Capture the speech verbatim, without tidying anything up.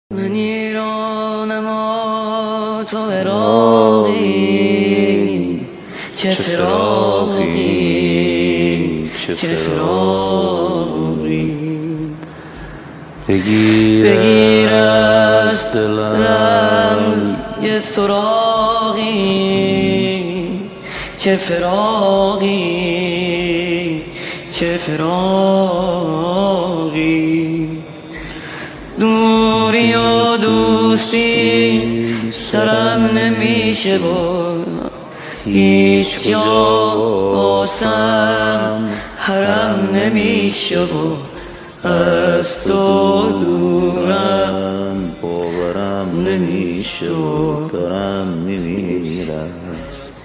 من ایرانم و تو عراقی، چه فراقی چه فراقی. بگیر از دلم یه سراغی، چه فراقی چه فراقی. دوری و دوستی سرم نمیشه و هیچ جا باسم حرم نمیشه و از تو دورم باورم نمیشه و دارم میمیرم.